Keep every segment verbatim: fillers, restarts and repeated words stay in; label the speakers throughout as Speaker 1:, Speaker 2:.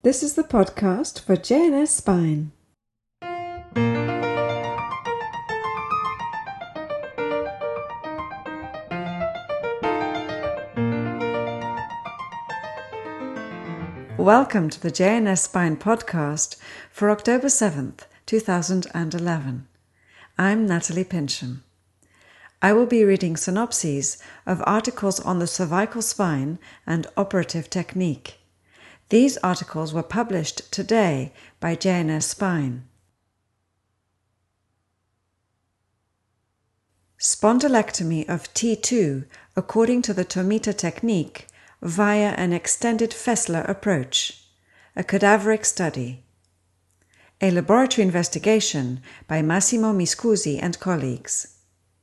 Speaker 1: This is the podcast for J N S Spine. Welcome to the J N S Spine podcast for October seventh, two thousand eleven. I'm Natalie Pincham. I will be reading synopses of articles on the cervical spine and operative technique. These articles were published today by J N S Spine. Spondylectomy of T two according to the Tomita technique via an extended Fessler approach. A cadaveric study. A laboratory investigation by Massimo Miscusi and colleagues.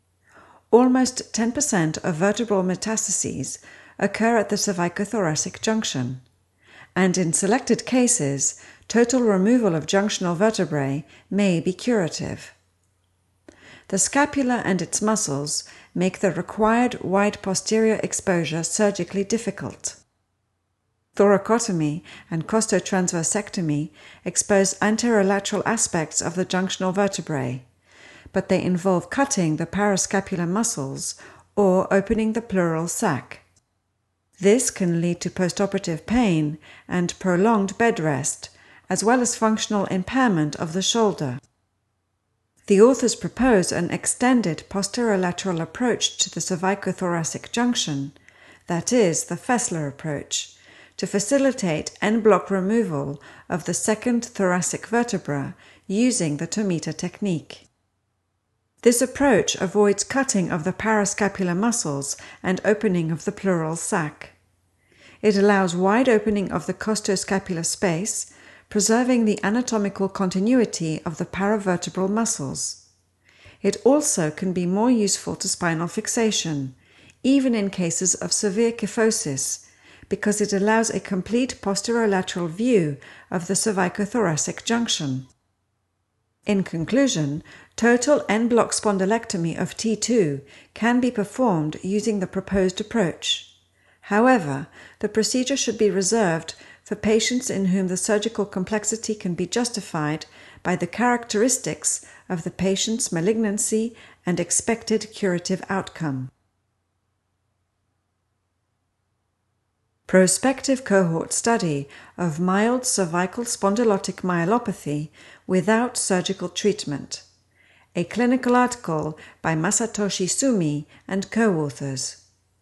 Speaker 1: Almost ten percent of vertebral metastases occur at the cervicothoracic junction, and in selected cases, total removal of junctional vertebrae may be curative. The scapula and its muscles make the required wide posterior exposure surgically difficult. Thoracotomy and costotransversectomy expose anterolateral aspects of the junctional vertebrae, but they involve cutting the parascapular muscles or opening the pleural sac. This can lead to postoperative pain and prolonged bed rest, as well as functional impairment of the shoulder. The authors propose an extended posterolateral approach to the cervicothoracic junction, that is, the Fessler approach, to facilitate en-bloc removal of the second thoracic vertebra using the Tomita technique. This approach avoids cutting of the parascapular muscles and opening of the pleural sac. It allows wide opening of the costoscapular space, preserving the anatomical continuity of the paravertebral muscles. It also can be more useful to spinal fixation, even in cases of severe kyphosis, because it allows a complete posterolateral view of the cervicothoracic junction. In conclusion, total en-bloc spondylectomy of T two can be performed using the proposed approach. However, the procedure should be reserved for patients in whom the surgical complexity can be justified by the characteristics of the patient's malignancy and expected curative outcome. Prospective cohort study of mild cervical spondylotic myelopathy without surgical treatment. A clinical article by Masatoshi Sumi and co-authors.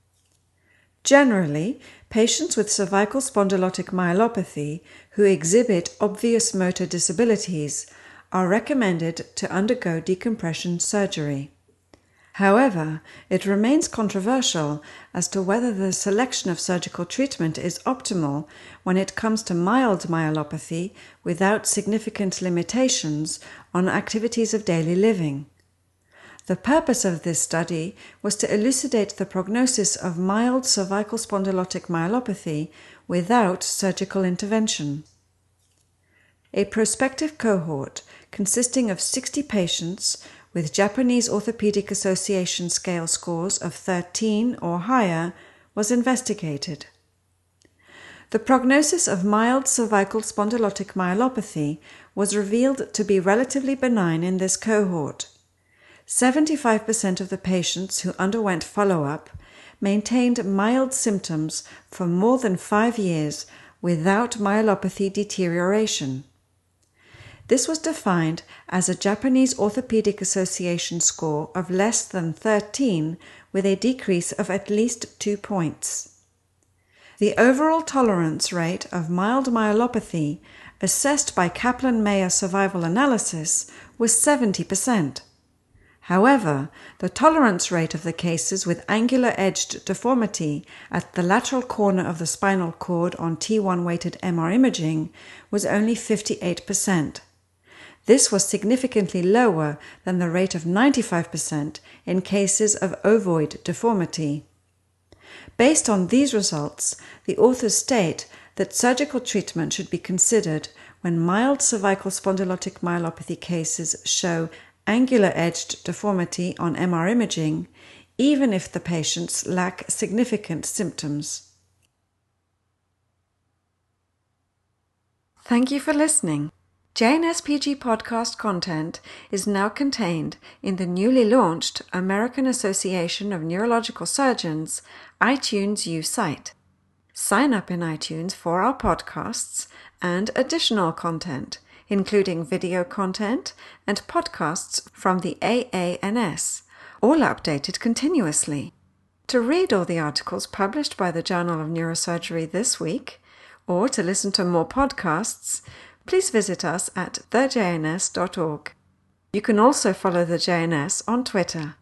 Speaker 1: Generally, patients with cervical spondylotic myelopathy who exhibit obvious motor disabilities are recommended to undergo decompression surgery. However, it remains controversial as to whether the selection of surgical treatment is optimal when it comes to mild myelopathy without significant limitations on activities of daily living. The purpose of this study was to elucidate the prognosis of mild cervical spondylotic myelopathy without surgical intervention. A prospective cohort consisting of sixty patients with Japanese Orthopedic Association scale scores of thirteen or higher was investigated. The prognosis of mild cervical spondylotic myelopathy was revealed to be relatively benign in this cohort. seventy-five percent of the patients who underwent follow-up maintained mild symptoms for more than five years without myelopathy deterioration. This was defined as a Japanese Orthopedic Association score of less than thirteen with a decrease of at least two points. The overall tolerance rate of mild myelopathy assessed by Kaplan-Meier survival analysis was seventy percent. However, the tolerance rate of the cases with angular-edged deformity at the lateral corner of the spinal cord on T one weighted M R imaging was only fifty-eight percent. This was significantly lower than the rate of ninety-five percent in cases of ovoid deformity. Based on these results, the authors state that surgical treatment should be considered when mild cervical spondylotic myelopathy cases show angular-edged deformity on M R imaging, even if the patients lack significant symptoms. Thank you for listening. J N S P G podcast content is now contained in the newly launched American Association of Neurological Surgeons iTunes U site. Sign up in iTunes for our podcasts and additional content, including video content and podcasts from the A A N S, all updated continuously. To read all the articles published by the Journal of Neurosurgery this week, or to listen to more podcasts, please visit us at the j n s dot org. You can also follow the J N S on Twitter